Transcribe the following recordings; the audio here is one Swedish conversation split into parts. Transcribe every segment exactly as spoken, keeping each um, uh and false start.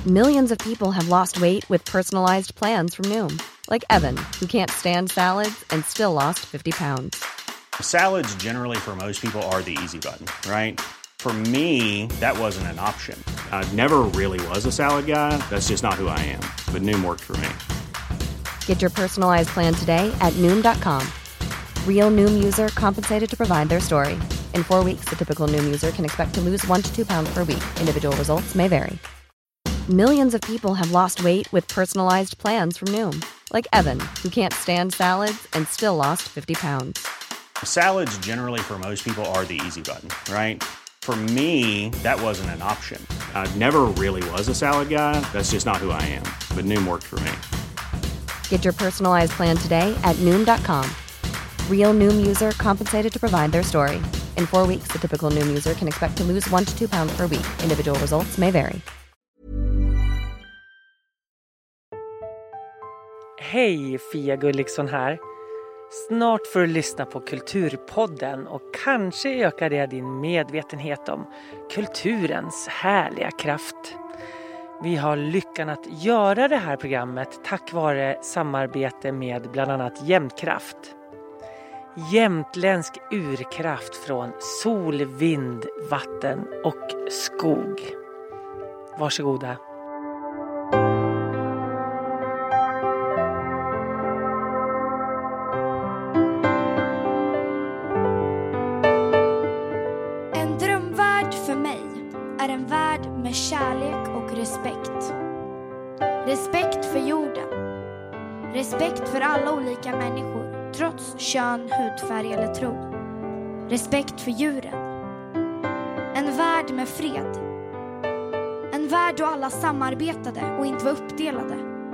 Millions of people have lost weight with personalized plans from Noom. Like Evan, who can't stand salads and still lost fifty pounds. Salads generally for most people are the easy button, right? For me, that wasn't an option. I never really was a salad guy. That's just not who I am. But Noom worked for me. Get your personalized plan today at Noom dot com. Real Noom user compensated to provide their story. In four weeks, the typical Noom user can expect to lose one to two pounds per week. Individual results may vary. Millions of people have lost weight with personalized plans from Noom. Like Evan, who can't stand salads and still lost fifty pounds. Salads generally for most people are the easy button, right? For me, that wasn't an option. I never really was a salad guy. That's just not who I am. But Noom worked for me. Get your personalized plan today at Noom dot com. Real Noom user compensated to provide their story. In four weeks, the typical Noom user can expect to lose one to two pounds per week. Individual results may vary. Hej, Fia Gulliksson här. Snart får du lyssna på Kulturpodden och kanske ökar det din medvetenhet om kulturens härliga kraft. Vi har lyckan att göra det här programmet tack vare samarbete med bland annat Jämtkraft. Jämtländsk urkraft från sol, vind, vatten och skog. Varsågoda. En drömvärld för mig är en värld med kärlek och respekt. Respekt för jorden. Respekt för alla olika människor, trots kön, hudfärg eller tro. Respekt för djuren. En värld med fred. En värld då alla samarbetade och inte var uppdelade.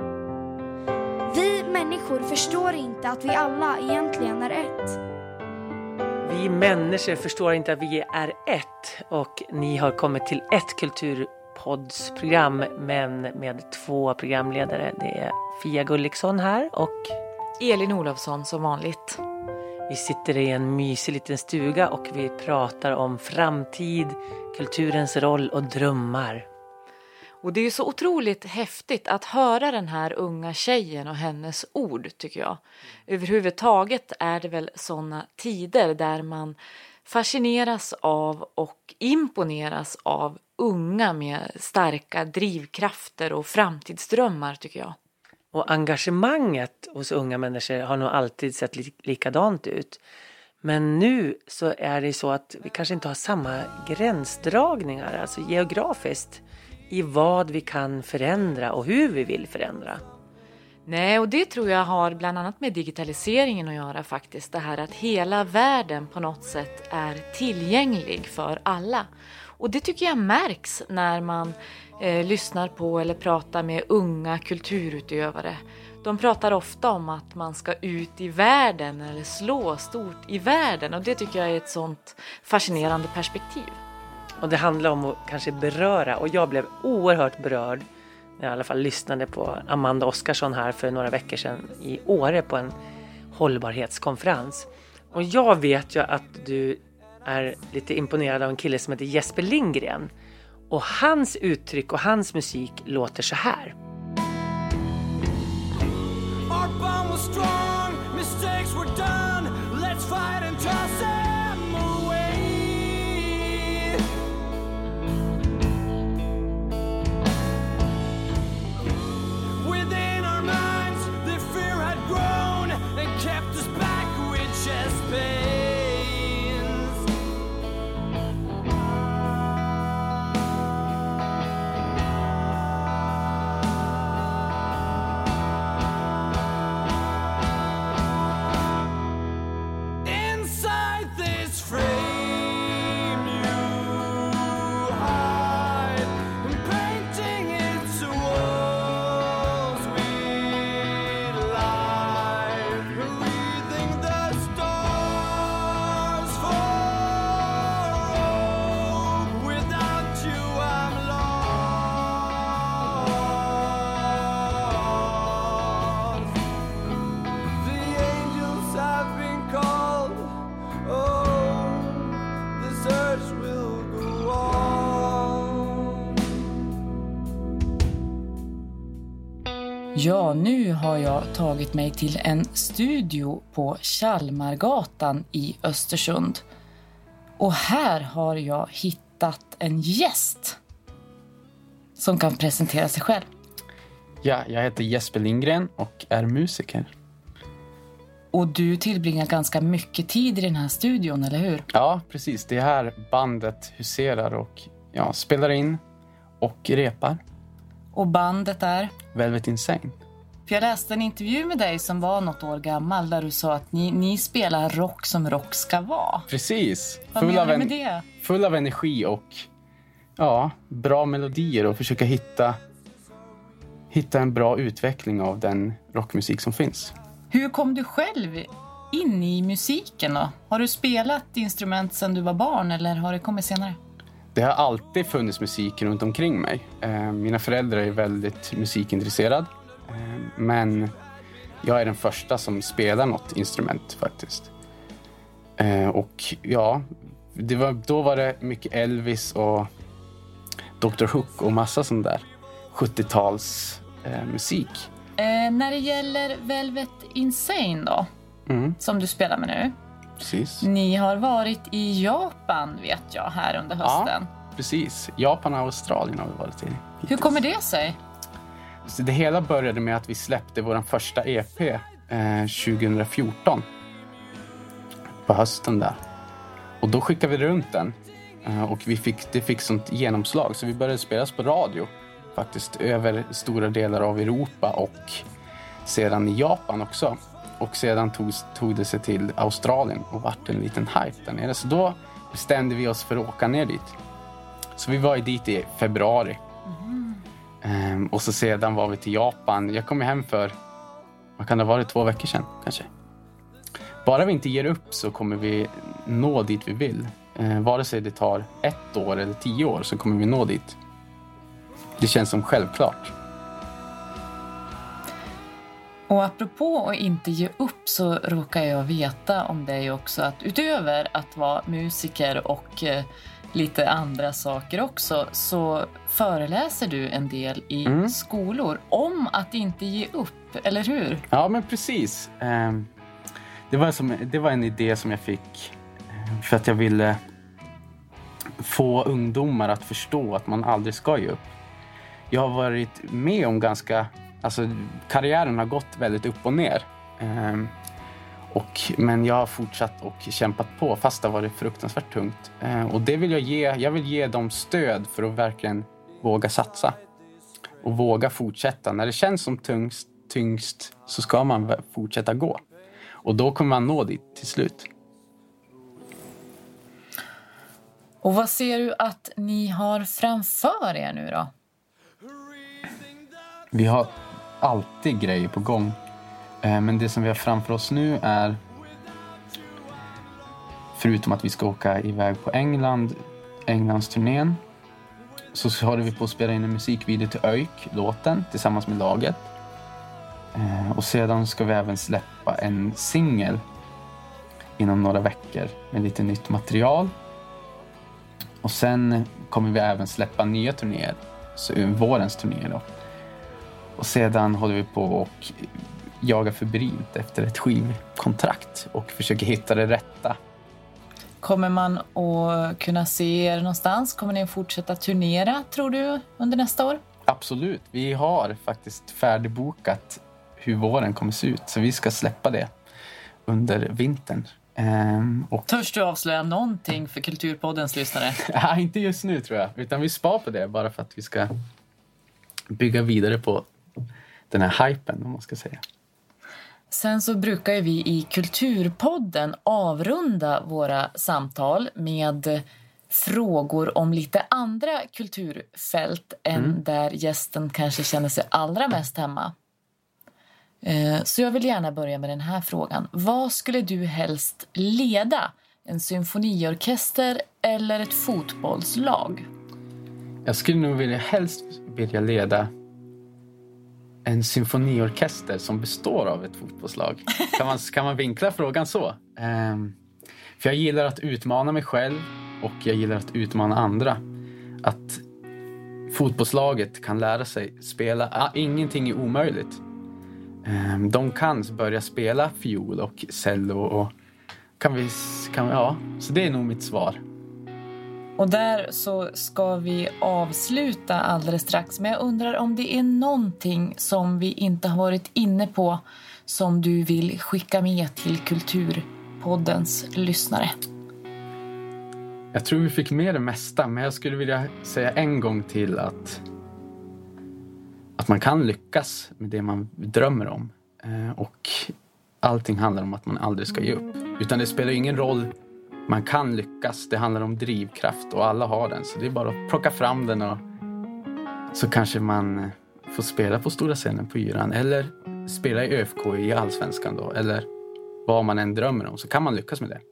Vi människor förstår inte att vi alla egentligen är ett. Vi människor förstår inte att vi är ett, och ni har kommit till ett kulturpoddsprogram, men med två programledare. Det är Fia Gulliksson här och Elin Olofsson som vanligt. Vi sitter i en mysig liten stuga och vi pratar om framtid, kulturens roll och drömmar. Och det är ju så otroligt häftigt att höra den här unga tjejen och hennes ord, tycker jag. Överhuvudtaget är det väl sådana tider där man fascineras av och imponeras av unga med starka drivkrafter och framtidsdrömmar, tycker jag. Och engagemanget hos unga människor har nog alltid sett li- likadant ut. Men nu så är det så att vi kanske inte har samma gränsdragningar, alltså geografiskt, i vad vi kan förändra och hur vi vill förändra. Nej, och det tror jag har bland annat med digitaliseringen att göra faktiskt. Det här att hela världen på något sätt är tillgänglig för alla. Och det tycker jag märks när man eh, lyssnar på eller pratar med unga kulturutövare. De pratar ofta om att man ska ut i världen eller slå stort i världen. Och det tycker jag är ett sånt fascinerande perspektiv. Och det handlar om att kanske beröra, och jag blev oerhört berörd när jag i alla fall lyssnade på Amanda Oskarsson här för några veckor sedan i Åre på en hållbarhetskonferens. Och jag vet ju att du är lite imponerad av en kille som heter Jesper Lindgren. Och hans uttryck och hans musik låter så här. Our bond was strong, mistakes were done, let's fight and toss them away. Within our minds, the fear had grown and kept us back with chest pains. Ja, nu har jag tagit mig till en studio på Chalmargatan i Östersund. Och här har jag hittat en gäst som kan presentera sig själv. Ja, jag heter Jesper Lindgren och är musiker. Och du tillbringar ganska mycket tid i den här studion, eller hur? Ja, precis. Det är här bandet huserar och ja, spelar in och repar. Och bandet är? Velvet Insane. För jag läste en intervju med dig som var något år gammal där du sa att ni, ni spelar rock som rock ska vara. Precis. Vad menar du med det? Full av energi och ja, bra melodier och försöka hitta, hitta en bra utveckling av den rockmusik som finns. Hur kom du själv in i musiken då? Har du spelat instrument sedan du var barn eller har det kommit senare? Det har alltid funnits musik runt omkring mig. Mina föräldrar är väldigt musikintresserade. Men jag är den första som spelar något instrument faktiskt. Och ja, det var, då var det mycket Elvis och doktor Hook och massa sån där sjuttio-tals eh, musik. Eh, när det gäller Velvet Insane då, mm. som du spelar med nu. Precis. Ni har varit i Japan vet jag här under hösten. Ja, precis. Japan och Australien har vi varit i. Hittills. Hur kommer det sig? Så det hela började med att vi släppte vår första E P eh, tjugo fjorton. På hösten där. Och då skickade vi runt den. Eh, och vi fick, det fick sånt genomslag. Så vi började spelas på radio. Faktiskt över stora delar av Europa och sedan i Japan också. Och sedan tog, tog det sig till Australien och vart en liten hype där nere. Så då bestämde vi oss för att åka ner dit. Så vi var dit i februari. Mm. Ehm, och så sedan var vi till Japan. Jag kom hem för, vad kan det ha varit, två veckor sedan kanske. Bara vi inte ger upp så kommer vi nå dit vi vill. Ehm, vare sig det tar ett år eller tio år så kommer vi nå dit. Det känns som självklart. Och apropå att inte ge upp så råkar jag veta om dig också att utöver att vara musiker och eh, lite andra saker också så föreläser du en del i mm. skolor om att inte ge upp, eller hur? Ja, men precis. Um, det, var som, det var en idé som jag fick för att jag ville få ungdomar att förstå att man aldrig ska ge upp. Jag har varit med om ganska... Alltså, karriären har gått väldigt upp och ner. Um, och, men jag har fortsatt och kämpat på fast det har varit fruktansvärt tungt. Um, och det vill jag ge. Jag vill ge dem stöd för att verkligen våga satsa. Och våga fortsätta. När det känns som tyngst, tyngst så ska man fortsätta gå. Och då kommer man nå dit till slut. Och vad ser du att ni har framför er nu då? Vi har alltid grejer på gång. Men det som vi har framför oss nu är, förutom att vi ska åka iväg på England, Englands turnén, så håller vi på att spela in en musikvideo till Öjk, låten, tillsammans med laget. Och sedan ska vi även släppa en singel inom några veckor med lite nytt material. Och sen kommer vi även släppa nya turnéer, så vårens turnéer då. Och sedan håller vi på och jagar febrilt efter ett skivkontrakt och försöker hitta det rätta. Kommer man att kunna se er någonstans? Kommer ni att fortsätta turnera, tror du, under nästa år? Absolut. Vi har faktiskt färdigbokat hur våren kommer se ut. Så vi ska släppa det under vintern. Um, och... Törs du avslöja någonting för Kulturpoddens lyssnare? Ja, inte just nu tror jag. Utan vi spar på det bara för att vi ska bygga vidare på den här hypen, om man ska säga. Sen så brukar vi i Kulturpodden avrunda våra samtal med frågor om lite andra kulturfält än mm. där gästen kanske känner sig allra mest hemma. Så jag vill gärna börja med den här frågan. Vad skulle du helst leda? En symfoniorkester eller ett fotbollslag? Jag skulle nog vilja helst vilja leda en symfoniorkester som består av ett fotbollslag. Kan man, kan man vinkla frågan så? Um, för jag gillar att utmana mig själv och jag gillar att utmana andra. Att fotbollslaget kan lära sig spela. Ah, ingenting är omöjligt. de kan börja spela fiol och cello och kan vi, kan, ja, så det är nog mitt svar. Och där så ska vi avsluta alldeles strax. Men jag undrar om det är någonting som vi inte har varit inne på som du vill skicka med till Kulturpoddens lyssnare. Jag tror vi fick med det mesta, men jag skulle vilja säga en gång till att, att man kan lyckas med det man drömmer om. Och allting handlar om att man aldrig ska ge upp. Utan det spelar ingen roll. Man kan lyckas. Det handlar om drivkraft och alla har den. Så det är bara att plocka fram den och så kanske man får spela på stora scenen på Yran. Eller spela i ÖFK i Allsvenskan då. Eller vad man än drömmer om. Så kan man lyckas med det.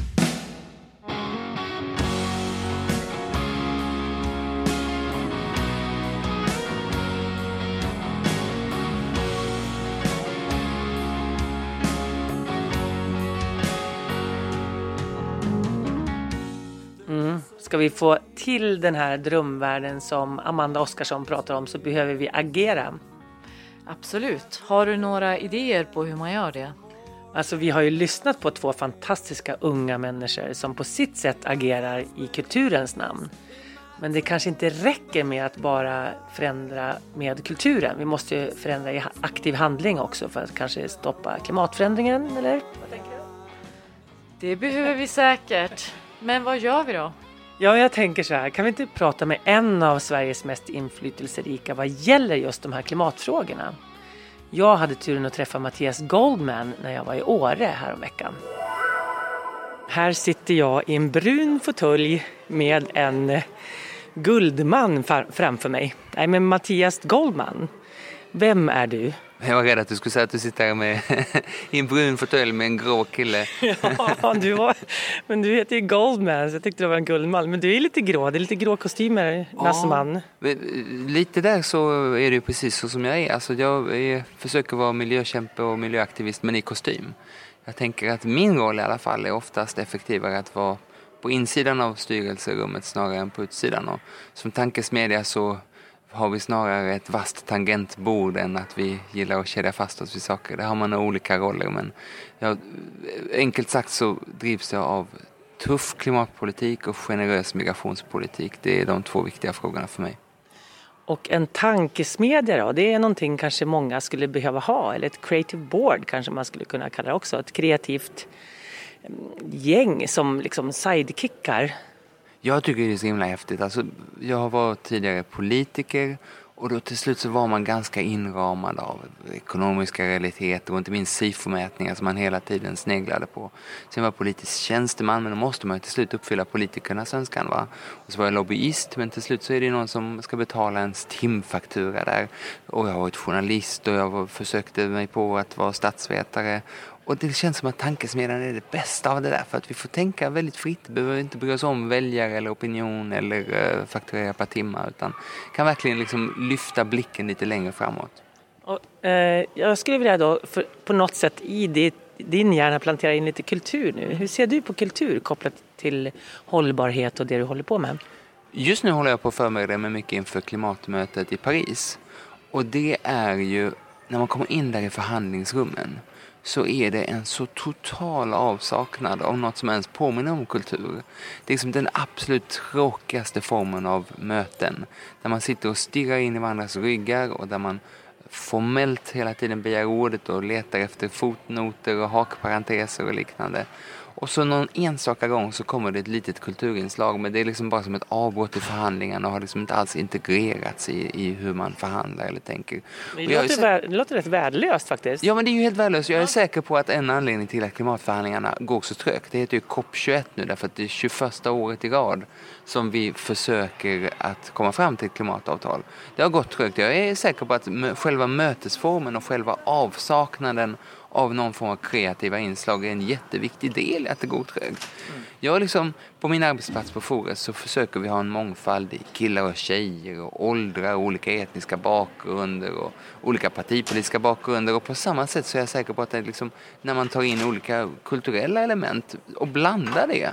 Ska vi få till den här drömvärlden som Amanda Oskarsson pratar om så behöver vi agera. Absolut. Har du några idéer på hur man gör det? Alltså vi har ju lyssnat på två fantastiska unga människor som på sitt sätt agerar i kulturens namn. Men det kanske inte räcker med att bara förändra med kulturen. Vi måste ju förändra i aktiv handling också för att kanske stoppa klimatförändringen, eller? Vad tänker du? Det behöver vi säkert. Men vad gör vi då? Ja, jag tänker så här. Kan vi inte prata med en av Sveriges mest inflytelserika vad gäller just de här klimatfrågorna? Jag hade turen att träffa Mattias Goldman när jag var i Åre häromveckan. Här sitter jag i en brun fåtölj med en guldman framför mig. Nej, men Mattias Goldman. Vem är du? Jag var rädd att du skulle säga att du sitter här med i en brun fåtölj med en grå kille. Ja, du var, men du heter ju Goldman så jag tyckte det var en guldman. Men du är lite grå, det är lite grå kostymer, ja, Nasseman. Lite där så är det ju precis så som jag är. Alltså jag är, försöker vara miljökämpe och miljöaktivist men i kostym. Jag tänker att min roll i alla fall är oftast effektivare att vara på insidan av styrelserummet snarare än på utsidan. Och som tankesmedja så har vi snarare ett vast tangentbord än att vi gillar att kedja fast oss vid saker. Där har man olika roller, men ja, enkelt sagt så drivs jag av tuff klimatpolitik och generös migrationspolitik. Det är de två viktiga frågorna för mig. Och en tankesmedja då, det är någonting kanske många skulle behöva ha, eller ett creative board kanske man skulle kunna kalla det också. Ett kreativt gäng som liksom sidekickar. Jag tycker det är så himla häftigt. Alltså, jag har varit tidigare politiker och då till slut så var man ganska inramad av ekonomiska realiteter och inte minst SIFO-mätningar som man hela tiden sneglade på. Sen var jag politisk tjänsteman, men då måste man till slut uppfylla politikernas önskan, va? Och så var jag lobbyist, men till slut så är det någon som ska betala ens timfaktura där. Och jag har varit journalist och jag var, försökte mig på att vara statsvetare. Och det känns som att tankesmedjan är det bästa av det där. För att vi får tänka väldigt fritt. Vi behöver inte bry oss om väljare eller opinion eller uh, fakturera per timmar. Utan kan verkligen liksom lyfta blicken lite längre framåt. Och, eh, jag skulle vilja då för, på något sätt i det, din hjärna plantera in lite kultur nu. Hur ser du på kultur kopplat till hållbarhet och det du håller på med? Just nu håller jag på att förbereda mig mycket inför klimatmötet i Paris. Och det är ju, när man kommer in där i förhandlingsrummen, så är det en så total avsaknad av något som ens påminner om kultur. Det är liksom den absolut tråkigaste formen av möten. Där man sitter och stirrar in i varandras ryggar och där man formellt hela tiden begär ordet och letar efter fotnoter och hakparenteser och liknande. Och så någon enstaka gång så kommer det ett litet kulturinslag, men det är liksom bara som ett avbrott i förhandlingarna och har liksom inte alls integrerats i, i hur man förhandlar eller tänker. Det låter, sä- vär- det låter rätt värdelöst faktiskt. Ja, men det är ju helt värdelöst. Jag är säker på att en anledning till att klimatförhandlingarna går så trögt, det heter ju C O P tjugoett nu, därför att det är tjugoförsta året i rad som vi försöker att komma fram till ett klimatavtal. Det har gått trögt. Jag är säker på att m- själva mötesformen och själva avsaknaden av någon form av kreativa inslag är en jätteviktig del i att det går trögt. Mm. Jag liksom, på min arbetsplats på Fores så försöker vi ha en mångfald i killar och tjejer och åldrar, olika etniska bakgrunder och olika partipolitiska bakgrunder. Och på samma sätt så är jag säker på att det liksom, när man tar in olika kulturella element och blandar det,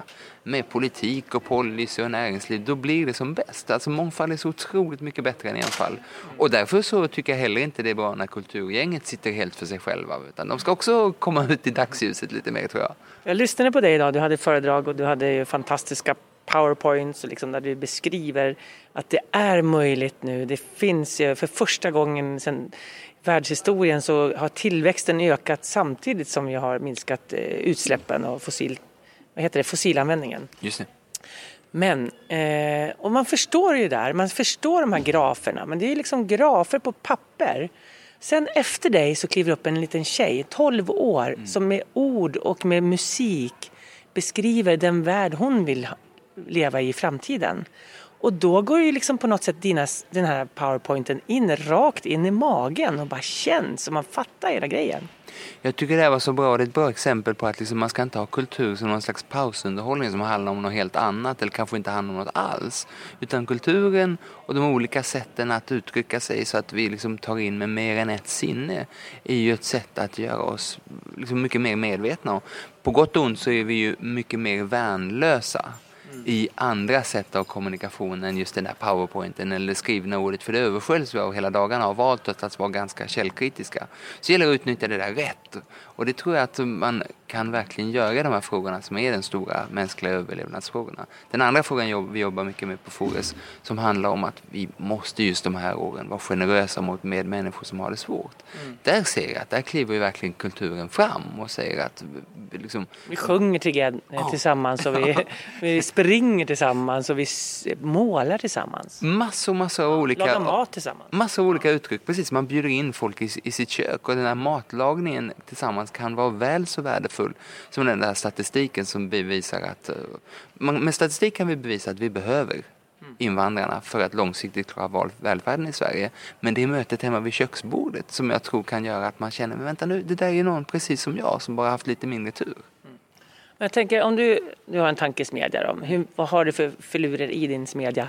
med politik och policy och näringsliv, då blir det som bäst. Alltså mångfald är så otroligt mycket bättre än enfald. Och därför så tycker jag heller inte det är bra när kulturgänget sitter helt för sig själva, utan de ska också komma ut i dagsljuset lite mer, tror jag. Jag lyssnade på dig idag, du hade föredrag och du hade ju fantastiska powerpoints liksom, där du beskriver att det är möjligt nu. Det finns ju för första gången sedan världshistorien så har tillväxten ökat samtidigt som vi har minskat eh, utsläppen av fossil, vad heter det, fossilanvändningen. Just det. Men, eh, och man förstår ju där, man förstår de här graferna, men det är ju liksom grafer på papper. Sen efter dig så kliver upp en liten tjej, tolv år, mm. som med ord och med musik beskriver den värld hon vill leva i framtiden. Och då går ju liksom på något sätt dina, den här powerpointen in rakt in i magen och bara känns och man fattar hela grejen. Jag tycker det här var så bra. Det är ett bra exempel på att liksom man ska inte ha kultur som någon slags pausunderhållning som handlar om något helt annat eller kanske inte handlar om något alls. Utan kulturen och de olika sätten att uttrycka sig så att vi liksom tar in med mer än ett sinne är ju ett sätt att göra oss liksom mycket mer medvetna. På gott och ont så är vi ju mycket mer värnlösa i andra sätt av kommunikation än just den där powerpointen eller skrivna ordet, för det översköljs vi av hela dagarna och valt att vara ganska källkritiska. Så gäller det att utnyttja det där rätt. Och det tror jag att man kan verkligen göra, de här frågorna som är den stora mänskliga överlevnadsfrågorna. Den andra frågan vi jobbar mycket med på Fores som handlar om att vi måste just de här åren vara generösa mot medmänniskor som har det svårt. Mm. Där ser jag att där kliver ju verkligen kulturen fram och säger att liksom, vi sjunger till, oh. tillsammans och vi, vi springer tillsammans och vi målar tillsammans. Massor, massor av olika lagar mat tillsammans. Massor av olika uttryck. Precis, man bjuder in folk i, i sitt kök och den här matlagningen tillsammans kan vara väl så värdefull som den där statistiken som bevisar att man, med statistik kan vi bevisa att vi behöver invandrarna för att långsiktigt klara välfärden i Sverige. Men det är mötet hemma vid köksbordet som jag tror kan göra att man känner, men vänta nu, det där är någon precis som jag som bara haft lite mindre tur. Mm. Jag tänker, om du, du har en tankesmedja då, hur, vad har du för filurer i din smedja?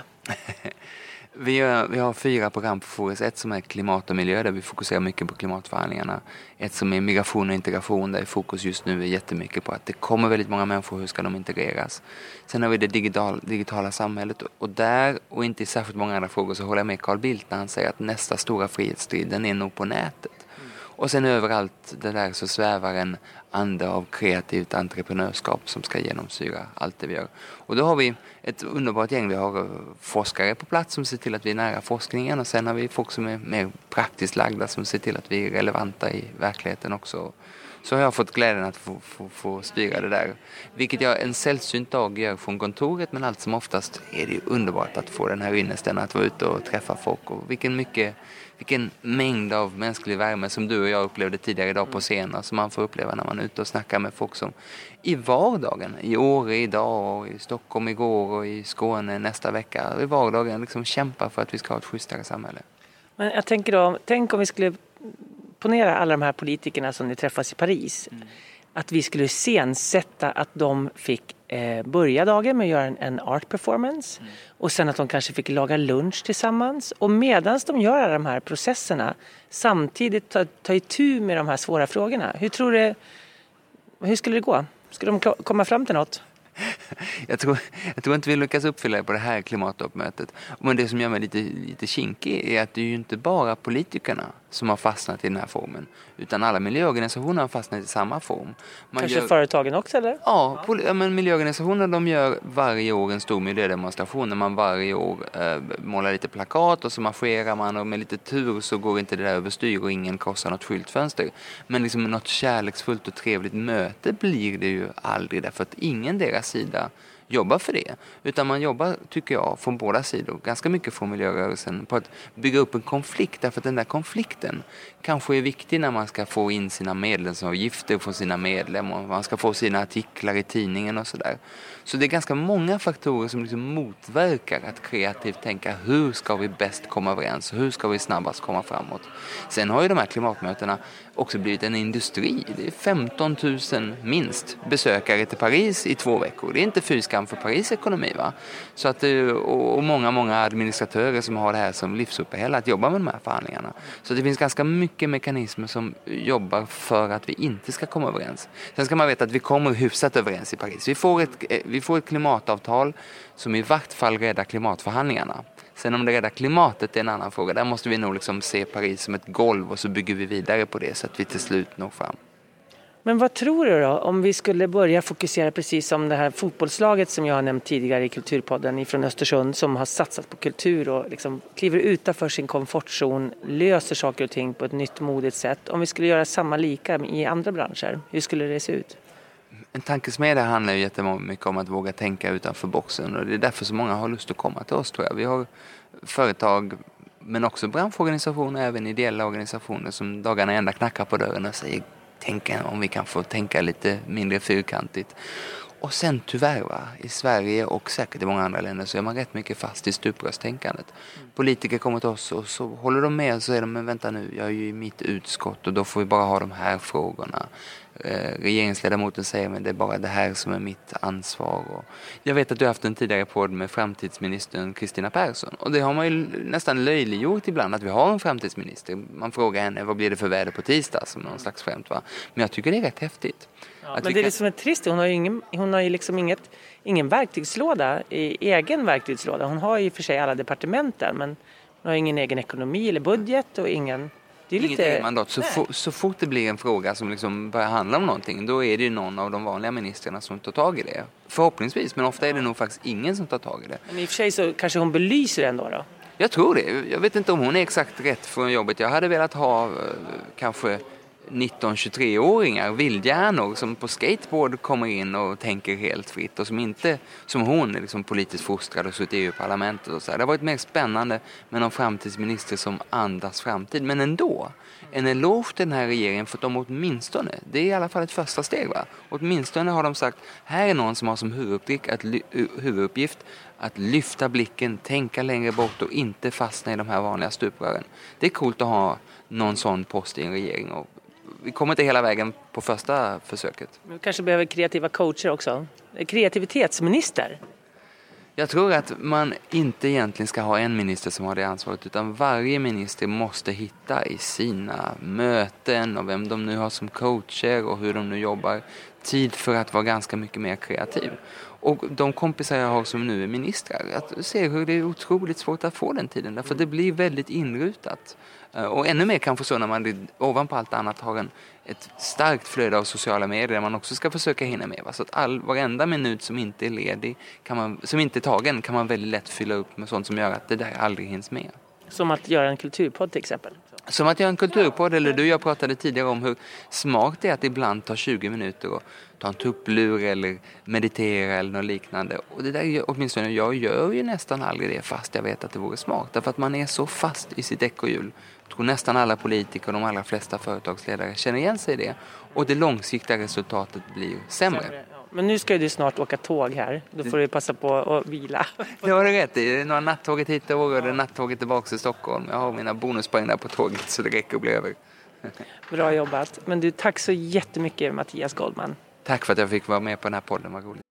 Vi har, vi har fyra program på Fores. Ett som är klimat och miljö där vi fokuserar mycket på klimatförhandlingarna. Ett som är migration och integration där fokus just nu är jättemycket på att det kommer väldigt många människor, hur ska de integreras. Sen har vi det digital, digitala samhället och där och inte i särskilt många andra frågor så håller jag med Carl Bildt när han säger att nästa stora frihetsstriden är nog på nätet. Och sen överallt det där så svävar en ande av kreativt entreprenörskap som ska genomsyra allt det vi gör. Och då har vi ett underbart gäng. Vi har forskare på plats som ser till att vi är nära forskningen och sen har vi folk som är mer praktiskt lagda som ser till att vi är relevanta i verkligheten också. Så har jag fått glädjen att få, få, få styra det där. Vilket jag en sällsynt dag gör från kontoret, men allt som oftast är det ju underbart att få den här ynnesten att vara ute och träffa folk. Och vilken, mycket, vilken mängd av mänsklig värme som du och jag upplevde tidigare idag på scenen som man får uppleva när man är ute och snackar med folk som i vardagen, i Åre idag och i Stockholm igår och i Skåne nästa vecka, i vardagen liksom kämpar för att vi ska ha ett schysstare samhälle. Men jag tänker då, tänk om vi skulle ponera alla de här politikerna som ni träffas i Paris. Mm. Att vi skulle sensätta att de fick eh, börja dagen med att göra en, en art performance. Mm. Och sen att de kanske fick laga lunch tillsammans. Och medan de gör alla de här processerna samtidigt ta, ta itu med de här svåra frågorna. Hur tror du, hur skulle det gå? Skulle de komma fram till något? Jag tror, jag tror inte vi lyckas uppfylla det på det här klimattoppmötet. Men det som gör mig lite, lite kinkig är att det är ju inte bara politikerna som har fastnat i den här formen. Utan alla miljöorganisationer har fastnat i samma form. Man Kanske gör, företagen också, eller? Ja, poli- ja, men miljöorganisationer de gör varje år en stor miljödemonstration. När man varje år äh, målar lite plakat och så marscherar man. Och med lite tur så går inte det där överstyr och ingen korsar något skyltfönster. Men liksom något kärleksfullt och trevligt möte blir det ju aldrig. Därför att ingen deras sida jobbar för det. Utan man jobbar, tycker jag, från båda sidor, ganska mycket från miljörörelsen på att bygga upp en konflikt. Därför att den där konflikten kanske är viktig när man ska få in sina medlemsavgifter från sina medlemmar och man ska få sina artiklar i tidningen och sådär. Så det är ganska många faktorer som liksom motverkar att kreativt tänka hur ska vi bäst komma överens och hur ska vi snabbast komma framåt. Sen har ju de här klimatmötena också blivit en industri. Det är femton tusen minst besökare till Paris i två veckor. Det är inte fysiska styrkan för Paris ekonomi. Va? Så att, och, och många, många administratörer som har det här som livsuppehälle att jobba med de här förhandlingarna. Så det finns ganska mycket mekanismer som jobbar för att vi inte ska komma överens. Sen ska man veta att vi kommer hyfsat överens i Paris. Vi får ett, vi får ett klimatavtal som i vart fall räddar klimatförhandlingarna. Sen om det räddar klimatet är en annan fråga. Där måste vi nog liksom se Paris som ett golv och så bygger vi vidare på det så att vi till slut når fram. Men vad tror du då om vi skulle börja fokusera precis som det här fotbollslaget som jag har nämnt tidigare i Kulturpodden ifrån Östersund som har satsat på kultur och liksom kliver utanför sin komfortzon, löser saker och ting på ett nytt modigt sätt. Om vi skulle göra samma lika i andra branscher, hur skulle det se ut? En tankesmedja handlar ju jättemycket om att våga tänka utanför boxen och det är därför så många har lust att komma till oss tror jag. Vi har företag men också branschorganisationer, även ideella organisationer som dagarna ända knackar på dörren och säger tänka om vi kan få tänka lite mindre fyrkantigt. Och sen tyvärr va, i Sverige och säkert i många andra länder så är man rätt mycket fast i stuprörstänkandet. Mm. Politiker kommer till oss och så håller de med och så är de, men vänta nu, jag är ju i mitt utskott och då får vi bara ha de här frågorna. Eh, regeringsledamoten säger men det är bara det här som är mitt ansvar. Och jag vet att du har haft en tidigare podd med framtidsministern Kristina Persson och det har man ju nästan löjliggjort ibland att vi har en framtidsminister. Man frågar henne vad blir det för väder på tisdag som någon slags skämt va. Men jag tycker det är rätt häftigt. Ja, men det är liksom trist, hon har ju, ingen, hon har ju liksom inget, ingen verktygslåda, i egen verktygslåda. Hon har ju för sig alla departement där, men hon har ingen egen ekonomi eller budget och ingen... Det är Inget lite... mandat. Så, for, så fort det blir en fråga som liksom börjar handla om någonting, då är det ju någon av de vanliga ministrarna som tar tag i det. Förhoppningsvis, men ofta är det nog faktiskt ingen som tar tag i det. Men i och för sig så kanske hon belyser det ändå då? Jag tror det. Jag vet inte om hon är exakt rätt för jobbet. Jag hade velat ha kanske nitton till tjugotre-åringar, vildhjärnor som på skateboard kommer in och tänker helt fritt och som inte, som hon är liksom politiskt fostrad och suttit i E U-parlamentet och så här. Det har varit mer spännande med någon framtidsminister som andas framtid, men ändå en eloge till den här regeringen för att de åtminstone, det är i alla fall ett första steg va, åtminstone har de sagt, här är någon som har som huvuduppgift att, huvuduppgift att lyfta blicken, tänka längre bort och inte fastna i de här vanliga stuprören. Det är coolt att ha någon sån post i en regering och vi kommer inte hela vägen på första försöket. Vi kanske behöver kreativa coacher också. Kreativitetsminister. Jag tror att man inte egentligen ska ha en minister som har det ansvaret utan varje minister måste hitta i sina möten och vem de nu har som coacher och hur de nu jobbar tid för att vara ganska mycket mer kreativ. Och de kompisar jag har som nu är ministrar, att se hur det är otroligt svårt att få den tiden därför det blir väldigt inrutat. Och ännu mer kanske så när man ovanpå allt annat har en, ett starkt flöde av sociala medier där man också ska försöka hinna med. Va? Så att all, varenda minut som inte är ledig, kan man, som inte är tagen, kan man väldigt lätt fylla upp med sånt som gör att det där aldrig hinns med. Som att göra en kulturpodd till exempel? Som att göra en kulturpodd, eller du jag pratade tidigare om hur smart det är att ibland ta tjugo minuter och ta en tupplur eller meditera eller något liknande. Och det där, åtminstone jag gör ju nästan aldrig det fast jag vet att det vore smart. Därför att man är så fast i sitt ekorrhjul. Jag tror nästan alla politiker och de allra flesta företagsledare känner igen sig i det. Och det långsiktiga resultatet blir sämre. sämre ja. Men nu ska du snart åka tåg här. Då får du passa på att vila. Det har du rätt i. Några nattåget hit och det nattåget tillbaka till Stockholm. Jag har mina bonuspoäng där på tåget så det räcker att bli över. Bra jobbat. Men du, tack så jättemycket Mattias Goldman. Tack för att jag fick vara med på den här podden. Vad roligt.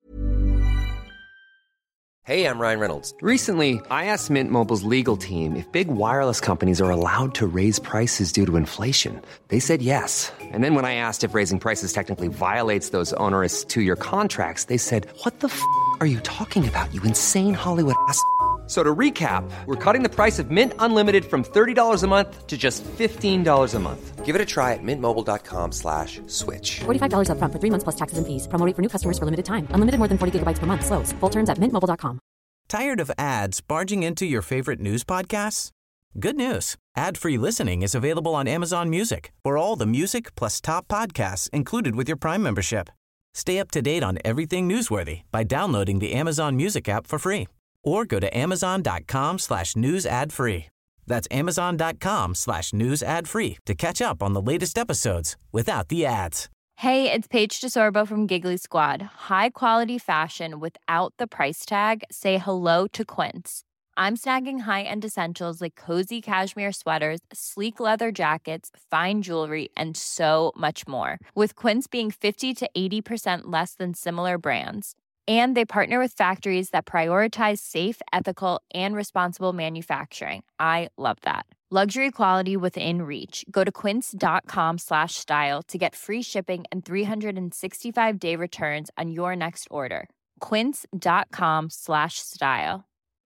Hey, I'm Ryan Reynolds. Recently, I asked Mint Mobile's legal team if big wireless companies are allowed to raise prices due to inflation. They said yes. And then when I asked if raising prices technically violates those onerous two-year contracts, they said, what the f*** are you talking about, you insane Hollywood ass f- So to recap, we're cutting the price of Mint Unlimited from thirty dollars a month to just fifteen dollars a month. Give it a try at mintmobile.com slash switch. forty-five dollars up front for three months plus taxes and fees. Promo rate for new customers for limited time. Unlimited more than forty gigabytes per month. Slows full terms at mint mobile dot com. Tired of ads barging into your favorite news podcasts? Good news. Ad-free listening is available on Amazon Music for all the music plus top podcasts included with your Prime membership. Stay up to date on everything newsworthy by downloading the Amazon Music app for free or go to amazon.com slash news ad free. That's amazon.com slash news ad free to catch up on the latest episodes without the ads. Hey, it's Paige DeSorbo from Giggly Squad. High quality fashion without the price tag. Say hello to Quince. I'm snagging high-end essentials like cozy cashmere sweaters, sleek leather jackets, fine jewelry, and so much more. With Quince being fifty to eighty percent less than similar brands. And they partner with factories that prioritize safe, ethical, and responsible manufacturing. I love that. Luxury quality within reach. Go to quince.com slash style to get free shipping and three sixty-five day returns on your next order. Quince.com slash style.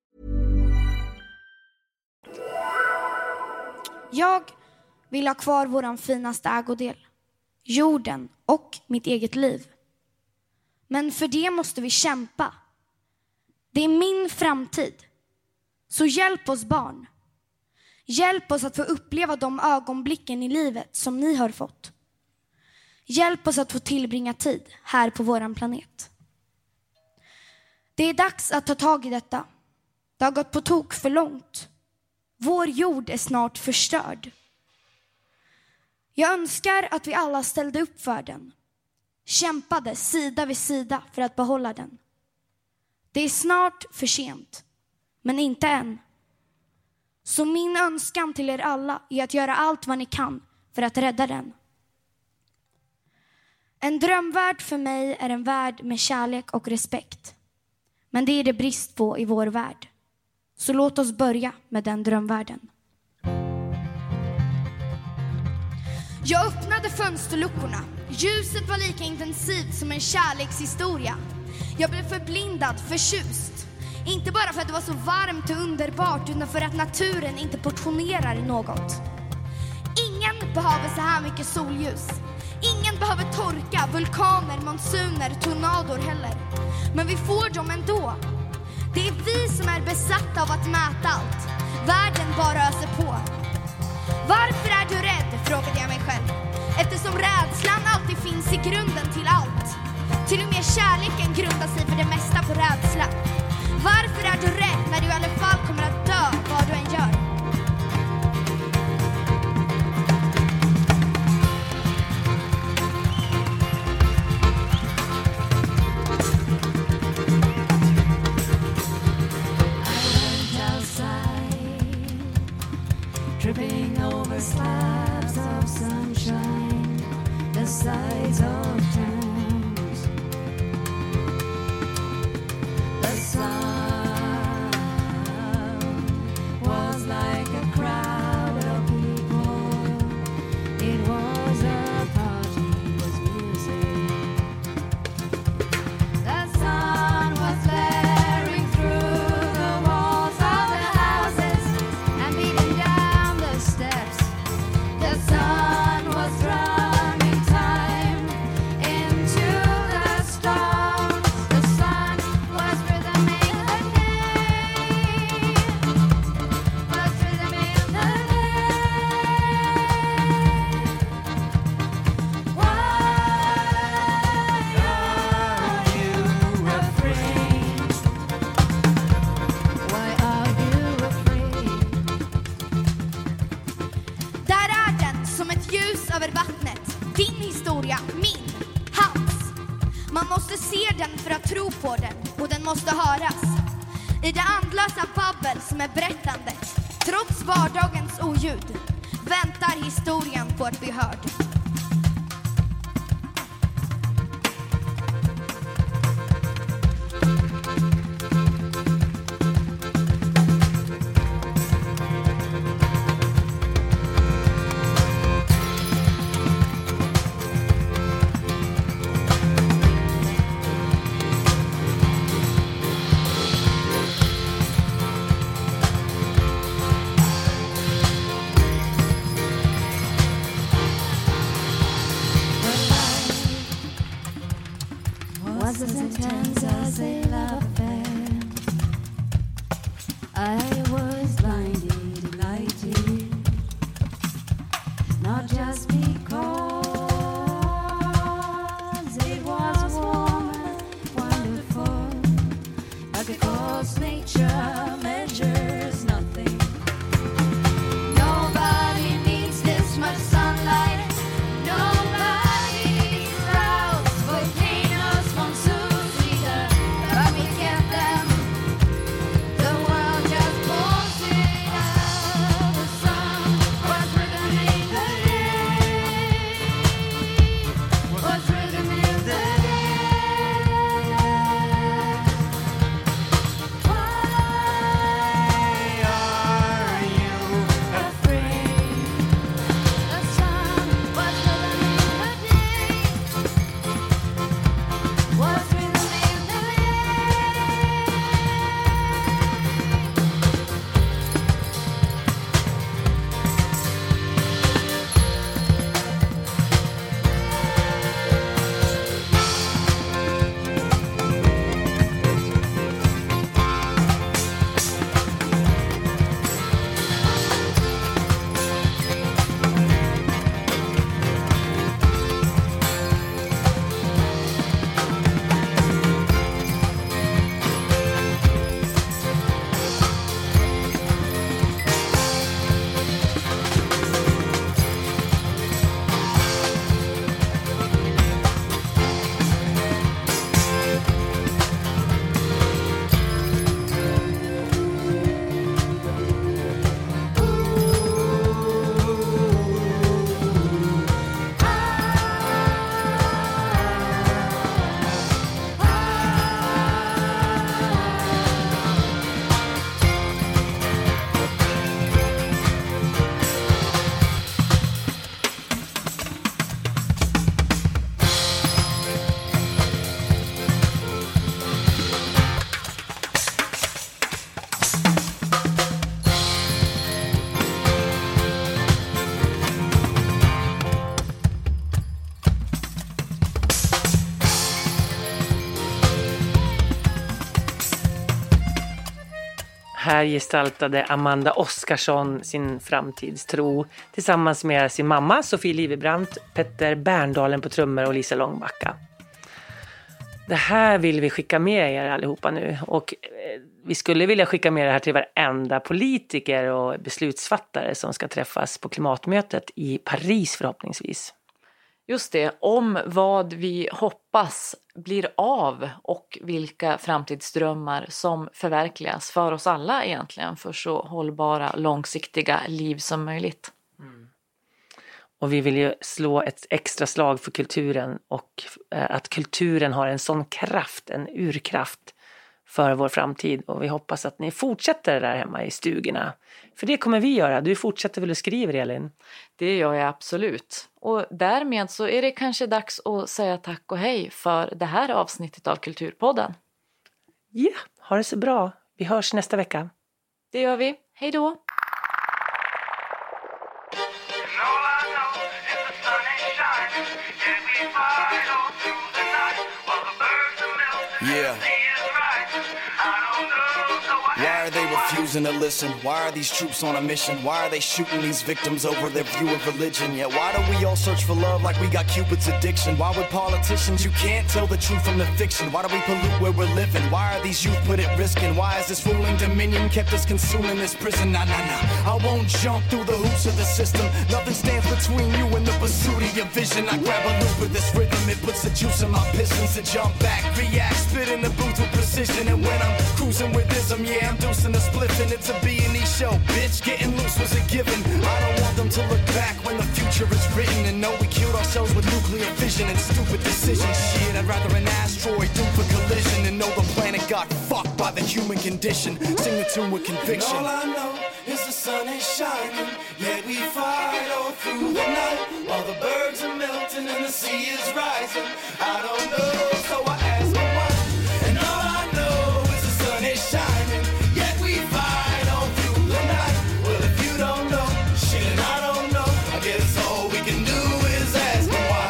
Jag vill ha kvar våran finaste ägodel. Jorden och mitt eget liv. Men för det måste vi kämpa. Det är min framtid. Så hjälp oss barn. Hjälp oss att få uppleva de ögonblicken i livet som ni har fått. Hjälp oss att få tillbringa tid här på våran planet. Det är dags att ta tag i detta. Det har gått på tok för långt. Vår jord är snart förstörd. Jag önskar att vi alla ställde upp för den. Kämpade sida vid sida för att behålla den. Det är snart för sent, men inte än. Så min önskan till er alla är att göra allt vad ni kan för att rädda den. En drömvärld för mig är en värld med kärlek och respekt. Men det är det brist på i vår värld. Så låt oss börja med den drömvärlden. Jag öppnade fönsterluckorna. Ljuset var lika intensivt som en kärlekshistoria. Jag blev förblindad, förtjust. Inte bara för att det var så varmt och underbart, utan för att naturen inte portionerar något. Ingen behöver så här mycket solljus. Ingen behöver torka, vulkaner, monsuner, tornador heller. Men vi får dem ändå. Det är vi som är besatta av att mäta allt. Världen bara öser på. Varför är du rädd, frågade jag mig själv. Eftersom rädslan alltid finns i grunden till allt. Till och med kärleken grundar sig för det mesta på rädsla. Varför är du rädd när du i alla fall kommer att dö vad du än gör? Tripping over slabs of sunshine, the sides of towns. The sound was like a crowd of people. It was a party with music. The sun was flaring through the walls of the houses and beating down the steps. The sun was drumming time into the storm. The sun was rhythming the day, was rhythming the day. Why are you afraid? Why are you afraid? Där är den som ett ljus över vattnet. Din historia, min, hans. Man måste se den för att tro på den. Och den måste höras. I det andlösa babbel som är berättandet. Trots vardagens oljud väntar historien på att bli hörd. Was as intense as a love affair. I was blinded, delighted, not just because it was warm and wonderful, but because nature measures nothing. Nobody needs this much sunlight. Nobody needs droughts, volcanoes, monsoons either, but we get them. The world just pulls it out. The sun was rhythming the day, Här gestaltade Amanda Oskarsson sin framtidstro tillsammans med sin mamma Sofie Livebrandt, Petter Berndalen på trummor och Lisa Långbacka. Det här vill vi skicka med er allihopa nu, och vi skulle vilja skicka med det här till varenda politiker och beslutsfattare som ska träffas på klimatmötet i Paris förhoppningsvis. Just det, om vad vi hoppas blir av och vilka framtidsdrömmar som förverkligas för oss alla egentligen, för så hållbara, långsiktiga liv som möjligt. Mm. Och vi vill ju slå ett extra slag för kulturen, och att kulturen har en sån kraft, en urkraft för vår framtid, och vi hoppas att ni fortsätter där hemma i stugorna. För det kommer vi göra. Du fortsätter väl att skriva, Elin? Det gör jag absolut. Och därmed så är det kanske dags att säga tack och hej för det här avsnittet av Kulturpodden. Ja, yeah, ha det så bra. Vi hörs nästa vecka. Det gör vi. Hej då! Yeah. Why are they refusing to listen? Why are these troops on a mission? Why are they shooting these victims over their view of religion? Yeah, why do we all search for love like we got Cupid's addiction? Why would politicians, you can't tell the truth from the fiction? Why do we pollute where we're living? Why are these youth put at risk? And why is this ruling dominion kept us consuming this prison? Nah, nah, nah, I won't jump through the hoops of the system. Nothing stands between you and the pursuit of your vision. I grab a loop with this rhythm, it puts the juice in my pistons to jump back, react, spit in the booth with precision. And when I'm cruising with ism, yeah, I'm deucing a spliff, and it's a B and E show, bitch. Getting loose was a given. I don't want them to look back when the future is written and know we killed ourselves with nuclear fission and stupid decisions. Shit, I'd rather an asteroid do for collision and know the planet got fucked by the human condition. Sing the tune with conviction. And all I know is the sun is shining, yet we fight all through the night while the birds are melting and the sea is rising. I don't know, so I ask them why. And all I know is the sun is shining, yet we fight all through the night. Well, if you don't know, shit, and I don't know, I guess all we can do is ask them why.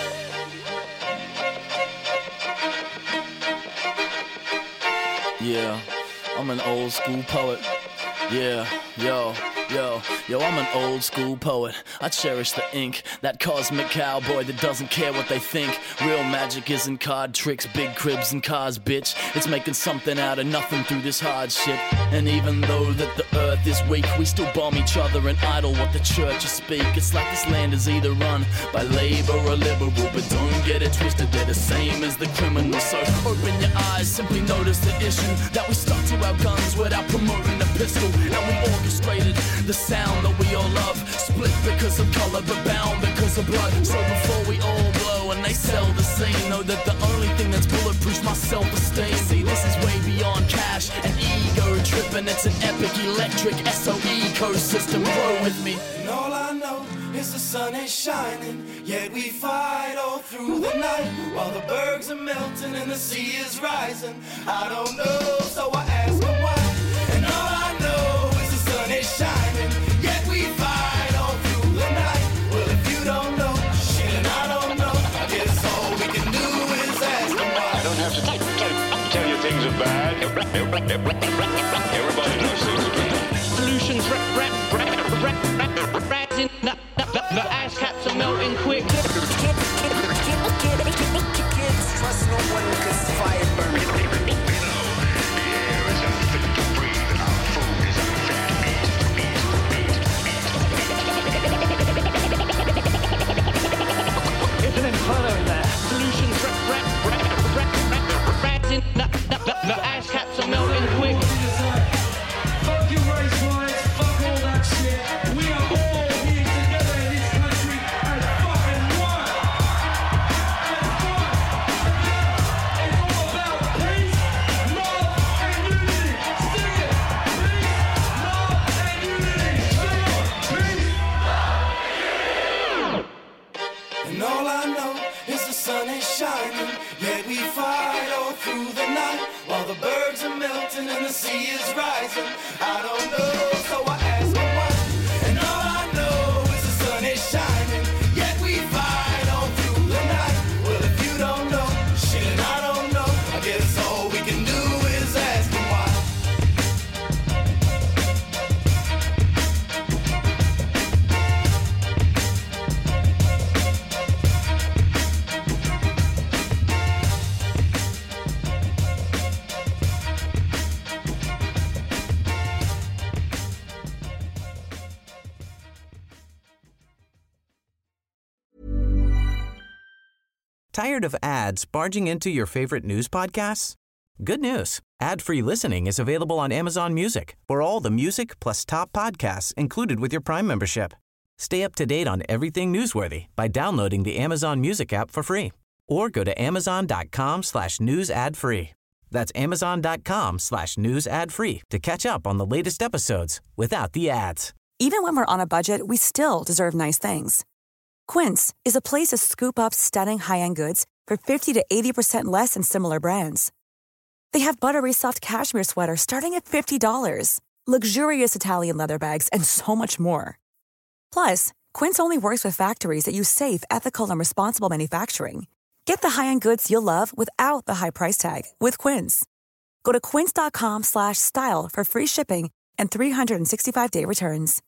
Yeah, I'm an old school poet. Yeah, yo, yo, yo, I'm an old school poet. I cherish the ink, that cosmic cowboy that doesn't care what they think. Real magic isn't card tricks, big cribs and cars, bitch. It's making something out of nothing through this hardship. And even though that the earth is weak, we still bomb each other and idle what the churches speak. It's like this land is either run by labor or liberal, but don't get it twisted, they're the same as the criminals. So open your eyes, simply notice the issue, that we stuck to our guns without promoting the pistol. And we orchestrated the sound that we all love, split because of color but bound because of blood. So before we all blow and they sell the scene, know that the only thing that's bulletproof's my self-esteem. See, this is way beyond cash and ego tripping. It's an epic electric S O E ecosystem. Grow with me. And all I know is the sun is shining, yet we fight all through the night while the bergs are melting and the sea is rising. I don't know, so I ask them why. And all I know is the sun is shining, yet we fight all through the night. Well, if you don't know, shit, and I don't know, I guess all we can do is ask them why. I don't have to tell, tell, tell you things are bad. Everybody knows things are bad. Pollution's rap, rap, rap, rap, rap, rising. The ice caps are melting quick. Kids trust no one because fire burns. It's an inferno in there. Pollution's rap, rap, rap, rap, rap, rising. The ice caps are melting quick. Fuck your race riots, fuck all that shit. We are all here together in this country and fucking one. And one. It's all about peace, love and unity. Sing it. Peace, love and unity. Come on. Peace. And all I know is the sun is shining, yet we fight all through the night while the bergs are melting and the sea is rising. I don't know, so I ask them why. And all I know is the sun is shining, yet we fight all through the night. Well, if you don't know, shit, and I don't know, I guess all we can do is ask them why. Tired of ads barging into your favorite news podcasts? Good news. Ad-free listening is available on Amazon Music for all the music plus top podcasts included with your Prime membership. Stay up to date on everything newsworthy by downloading the Amazon Music app for free or go to amazon.com slash news ad free. That's amazon.com slash news ad free to catch up on the latest episodes without the ads. Even when we're on a budget, we still deserve nice things. Quince is a place to scoop up stunning high-end goods for fifty to eighty percent less than similar brands. They have buttery soft cashmere sweaters starting at fifty dollars, luxurious Italian leather bags, and so much more. Plus, Quince only works with factories that use safe, ethical, and responsible manufacturing. Get the high-end goods you'll love without the high price tag with Quince. Go to quince.com slash style for free shipping and three sixty-five day returns.